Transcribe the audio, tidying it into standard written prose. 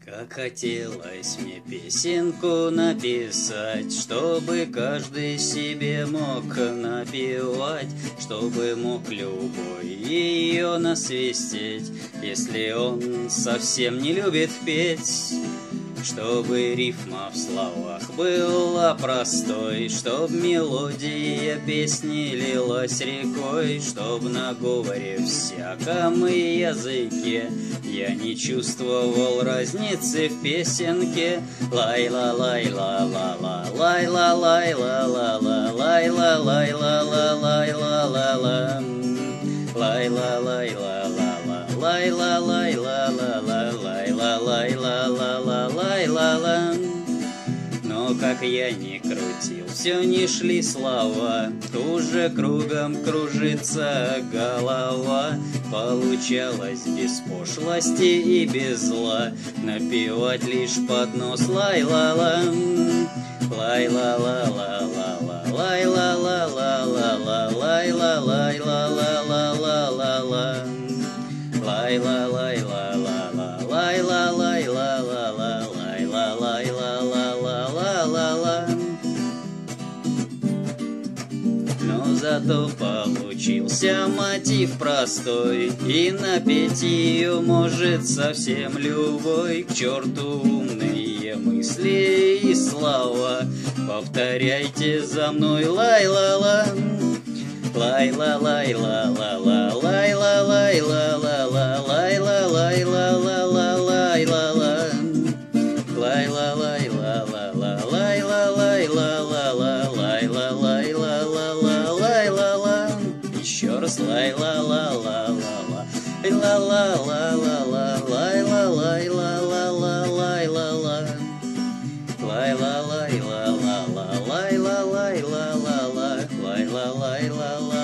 Как хотелось мне песенку написать, чтобы каждый себе мог напевать, чтобы мог любой ее насвистеть, если он совсем не любит петь. Чтобы рифма в словах была простой, чтоб мелодия песни лилась рекой, чтоб на говоре всяком языке я не чувствовал разницы в песенке. Лай-ла-лай-ла-ла-ла, лай-ла-лай-ла-ла-ла, лай-ла-лай-ла-ла-ла-ла-ла, лай-ла-лай-ла-ла-ла, лай-ла-лай-ла-ла-ла, лай-ла-лай-ла-ла-ла-лай-ла-ла. Но как я ни крутил, все не шли слова, уже кругом кружится голова. Получалось без пошлости и без зла напевать лишь под нос лай-ла-ла, лай-ла-ла-ла-ла-ла, лай-ла-ла-ла-ла-ла, лай-ла-лай-ла-ла-ла-ла-ла, лай-ла-лай-ла-ла-ла, лай-ла-лай-ла-ла-ла, лай-ла-лай-ла-ла-ла-ла-ла. Но зато получился мотив простой, и напеть ее может совсем любой. К черту умные мысли и слова, повторяйте за мной лай-ла-ла, лай-ла-лай-ла-ла-ла, лай-ла-лай-ла-ла-ла, лай-ла-лай-ла-ла-ла, лай-ла-ла, лай-ла-лай-ла-ла-ла, лай-ла-лай-ла-ла-ла, лай-ла-лай-ла-ла-ла, лай-ла-ла. Еще раз лай-ла-ла-ла-ла-ла, лай-ла-ла-ла-ла-ла, лай-ла-лай-ла-ла-ла, лай-ла-ла, лай-ла-лай-ла-ла-ла, лай-ла-лай-ла-ла-ла, лай-ла-лай-ла-ла.